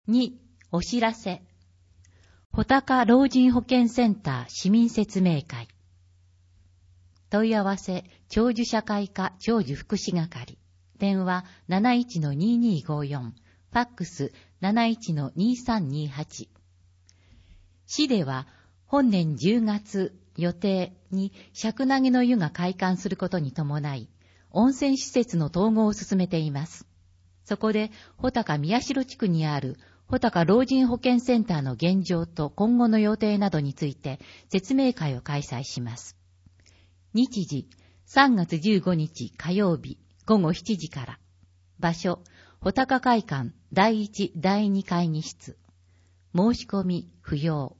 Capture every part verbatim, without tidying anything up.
に、お知らせ。穂高老人保健センター市民説明会。問い合わせ、長寿社会科長寿福祉係。電話 なないちのにーにーごーよん。ファックス なないちのにーさんにーはち。市では本年じゅうがつ予定に釈投げの湯が開館することに伴い、温泉施設の統合を進めています。そこで、穂高宮代地区にある穂高老人保健センターの現状と今後の予定などについて説明会を開催します。日時、さんがつじゅうごにち火曜日ごごしちじから。場所、穂高会館だいいちだいに会議室。申し込み不要。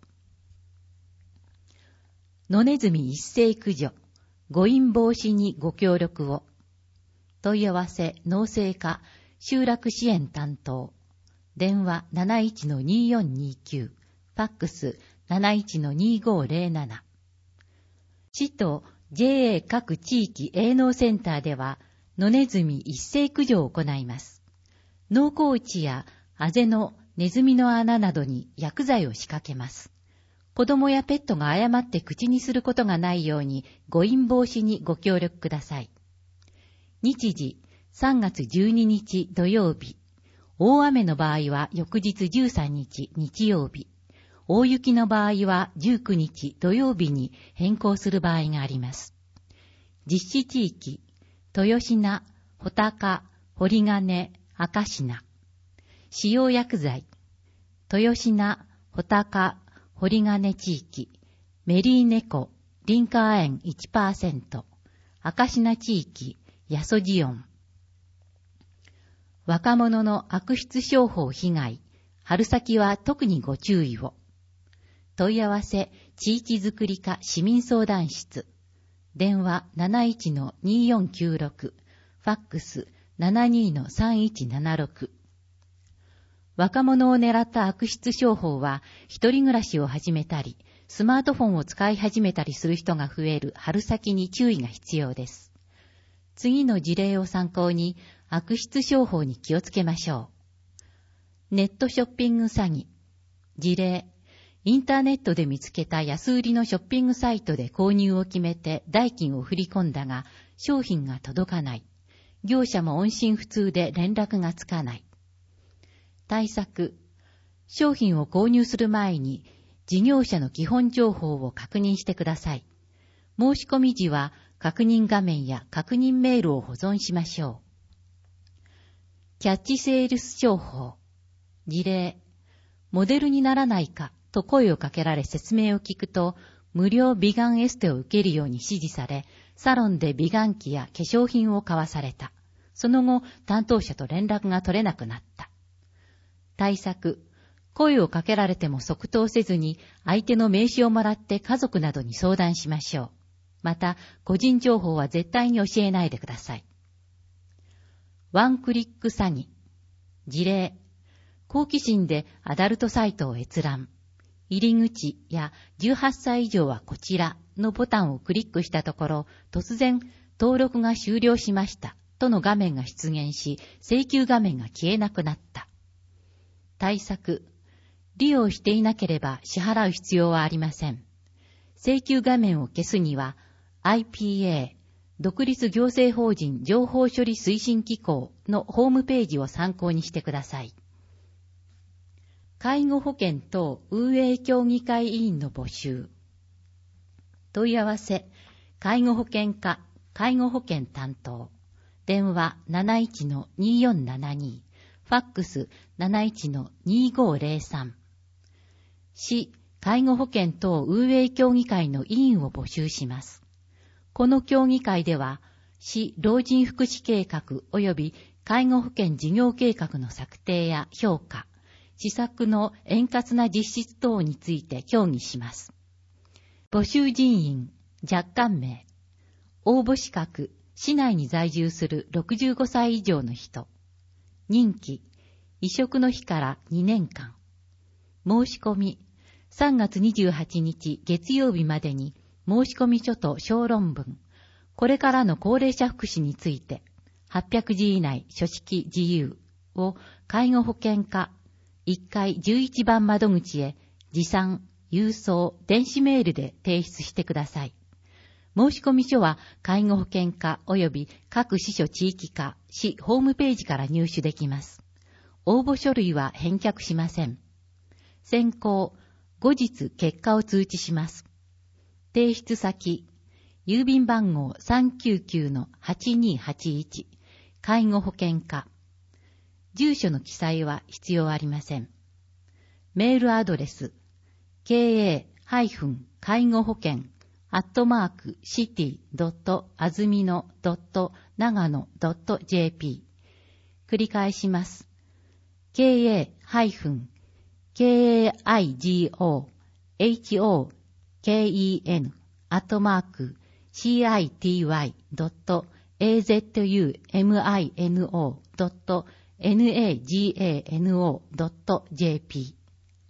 野ネズミ一斉駆除、誤飲防止にご協力を。問い合わせ、農政課、集落支援担当。電話 なないちのにーよんにーきゅう。ファックス なないちのにーごーぜろなな。市と ジェーエー 各地域営農センターでは、野ネズミ一斉駆除を行います。農耕地やあぜのネズミの穴などに薬剤を仕掛けます。子供やペットが誤って口にすることがないように誤飲防止にご協力ください。日時、さんがつじゅうににち土曜日。大雨の場合は翌日じゅうさんにち日曜日。大雪の場合はじゅうくにち土曜日に変更する場合があります。実施地域、豊品、穂高、堀金、赤品。使用薬剤、豊品、穂高、堀金地域、メリーネコ、リンカー塩 いちパーセント、赤品地域、ヤソジオン。若者の悪質商法被害、春先は特にご注意を。問い合わせ、地域づくり課市民相談室。電話 なないちのにーよんきゅうろく、ファックス ななにーのさんいちななろく。若者を狙った悪質商法は、一人暮らしを始めたり、スマートフォンを使い始めたりする人が増える春先に注意が必要です。次の事例を参考に、悪質商法に気をつけましょう。ネットショッピング詐欺。事例。インターネットで見つけた安売りのショッピングサイトで購入を決めて代金を振り込んだが、商品が届かない。業者も音信不通で連絡がつかない。対策。商品を購入する前に事業者の基本情報を確認してください。申し込み時は確認画面や確認メールを保存しましょう。キャッチセールス商法。事例。モデルにならないかと声をかけられ説明を聞くと、無料美顔エステを受けるように指示され、サロンで美顔器や化粧品を買わされた。その後、担当者と連絡が取れなくなった。対策。声をかけられても即答せずに、相手の名刺をもらって家族などに相談しましょう。また、個人情報は絶対に教えないでください。ワンクリック詐欺。事例。好奇心でアダルトサイトを閲覧。入り口やじゅうはっさい以上はこちらのボタンをクリックしたところ、突然登録が終了しましたとの画面が出現し、請求画面が消えなくなった。対策。利用していなければ支払う必要はありません。請求画面を消すには アイピーエー 独立行政法人情報処理推進機構のホームページを参考にしてください。介護保険等運営協議会委員の募集。問い合わせ、介護保険課介護保険担当。電話 なないちのにーよんななに、ファックス なないちのにーごーぜろさん。市介護保険等運営協議会の委員を募集します。この協議会では、市老人福祉計画及び介護保険事業計画の策定や評価、施策の円滑な実施等について協議します。募集人員、若干名。応募資格、市内に在住するろくじゅうごさい以上の人。任期、移植の日からにねんかん。申し込み、さんがつにじゅうはちにち月曜日までに申し込み書と小論文、これからの高齢者福祉について、はっぴゃくじ以内書式自由を介護保険課、 いっかいじゅういちばん窓口へ持参、郵送、電子メールで提出してください。申込書は介護保険課及び各支所地域課、市ホームページから入手できます。応募書類は返却しません。選考、後日結果を通知します。提出先、郵便番号 さんきゅうきゅうのはちにーはちいち、介護保険課。住所の記載は必要ありません。メールアドレス、ケーエー 介護保険アットマークシティドットあずみのドットながのドットジェーピー。繰り返します。ケーエー ケーアイジーオーエイチオーケーイーエヌ アットマーク シーアイティーワイ ドット エーゼットユーエムアイエヌオー ドット ナガノ ドット ジェーピー。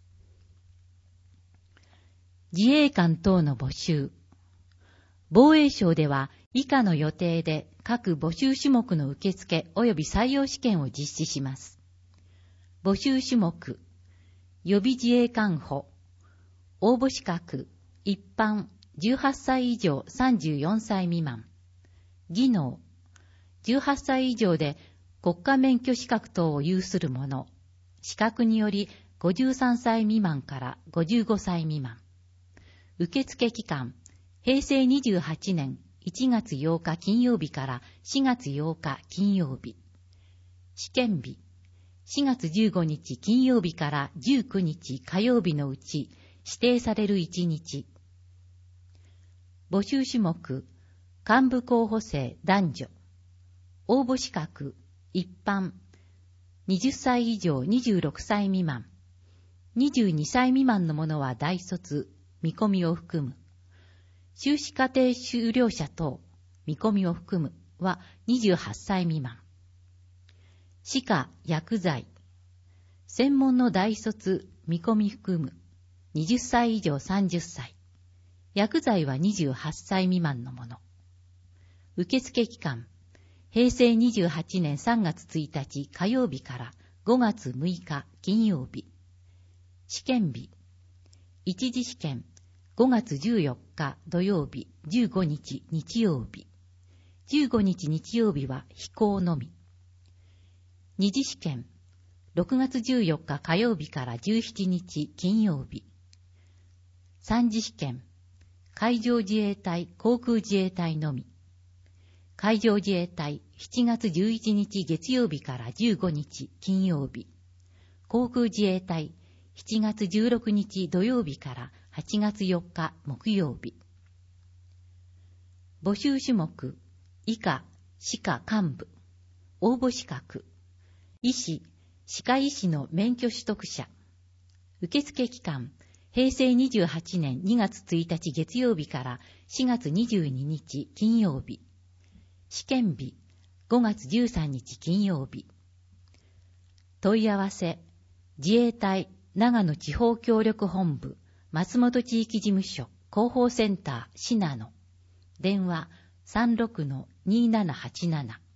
自衛官等の募集。防衛省では以下の予定で各募集種目の受付及び採用試験を実施します。募集種目、予備自衛官補。応募資格、一般、じゅうはっさい以上さんじゅうよんさい未満。技能、じゅうはっさい以上で国家免許資格等を有する者。資格によりごじゅうさんさい未満からごじゅうごさい未満。受付期間、へいせいにじゅうはちねんいちがつようか金曜日からしがつようか金曜日。試験日、しがつじゅうごにち金曜日からじゅうくにち火曜日のうち指定されるいちにち。募集種目、幹部候補生男女。応募資格、一般、はたち以上にじゅうろくさい未満。にじゅうにさい未満の者は大卒、見込みを含む。修士課程修了者等、見込みを含むはにじゅうはっさい未満。歯科、薬剤。専門の大卒、見込み含む。はたち以上さんじゅっさい。薬剤はにじゅうはっさい未満のもの。受付期間、へいせいにじゅうはちねんさんがつついたち火曜日からごがつむいか金曜日。試験日、一次試験、ごがつじゅうよっか土曜日、じゅうごにち日曜日。じゅうごにち日曜日は非公のみ。二次試験、ろくがつじゅうよっか火曜日からじゅうしちにち金曜日。三次試験、海上自衛隊、航空自衛隊のみ。海上自衛隊、しちがつじゅういちにち月曜日からじゅうごにち金曜日。航空自衛隊、しちがつじゅうろくにち土曜日からはちがつよっか木曜日。募集種目、以下、歯科幹部。応募資格、医師、歯科医師の免許取得者。受付期間、へいせいにじゅうはちねんにがつついたち月曜日からしがつにじゅうににち金曜日。試験日、ごがつじゅうさんにち金曜日。問い合わせ、自衛隊長野地方協力本部松本地域事務所広報センター信濃。電話 さんろくのにーななはちなな。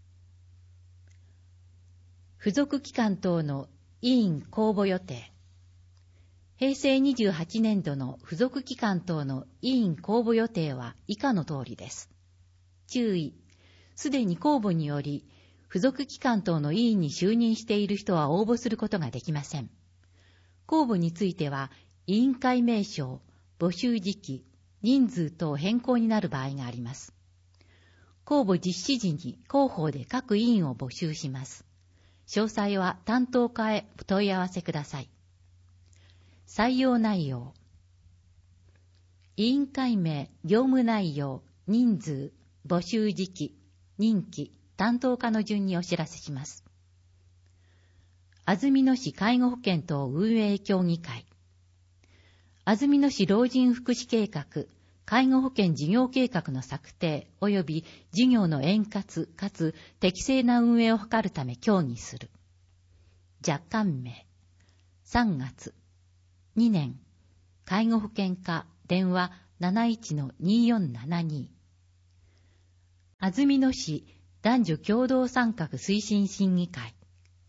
付属機関等の委員公募予定。へいせいにじゅうはちねんどの付属機関等の委員公募予定は以下の通りです。注意。すでに公募により、付属機関等の委員に就任している人は応募することができません。公募については、委員会名称、募集時期、人数等変更になる場合があります。公募実施時に広報で各委員を募集します。詳細は担当課へお問い合わせください。採用内容。委員会名、業務内容、人数、募集時期、任期、担当課の順にお知らせします。安曇野市介護保険等運営協議会。安曇野市老人福祉計画、介護保険事業計画の策定及び事業の円滑かつ適正な運営を図るため協議する。若干名。さんがつ。にねん。介護保険課電話 なないちのにーよんななに。安曇野市男女共同参画推進審議会。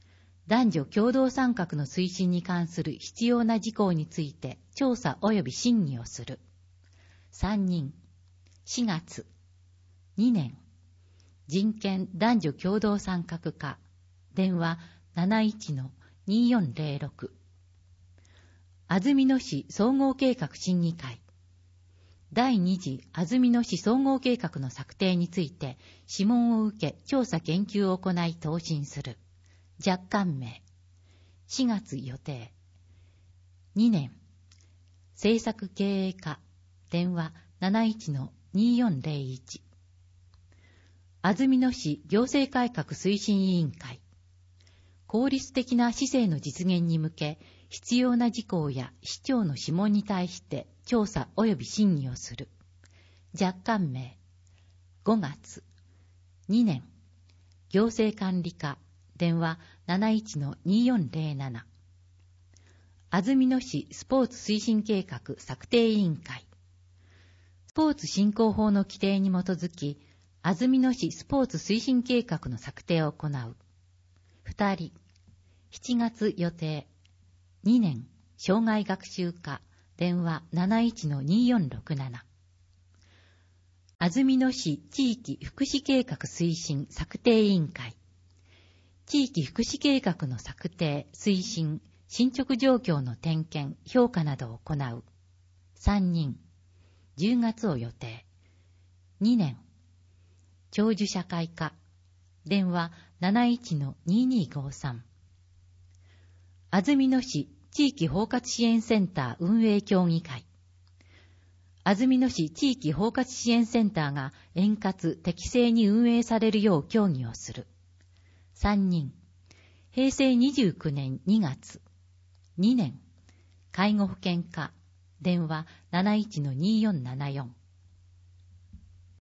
男女共同参画の推進に関する必要な事項について調査及び審議をする。さんにん。しがつ。にねん。人権男女共同参画課。電話 なないちのによんぜろろく。安曇野市総合計画審議会。第二次安曇野市総合計画の策定について諮問を受け調査研究を行い答申する。若干名。しがつ予定。にねん。政策経営課。電話 なないちのによんぜろいち。安曇野市行政改革推進委員会。効率的な市政の実現に向け、必要な事項や市長の諮問に対して調査及び審議をする。若干名。ごがつ。にねん。行政管理課。電話 なないちのによんぜろなな。安曇野市スポーツ推進計画策定委員会。スポーツ振興法の規定に基づき、安曇野市スポーツ推進計画の策定を行う。ふたり。しちがつ予定。にねん。障害学習課。電話 なないちのによんろくなな。安曇野市地域福祉計画推進策定委員会。地域福祉計画の策定、推進、進捗状況の点検、評価などを行う。さんにん。じゅうがつを予定。にねん。長寿社会課。電話 なないちのににごさん。安曇野市地域包括支援センター運営協議会。安曇野市地域包括支援センターが円滑適正に運営されるよう協議をする。さんにん。へいせいにじゅうきゅうねんにがつ。にねん。介護保険課。電話 なないちのによんななよん。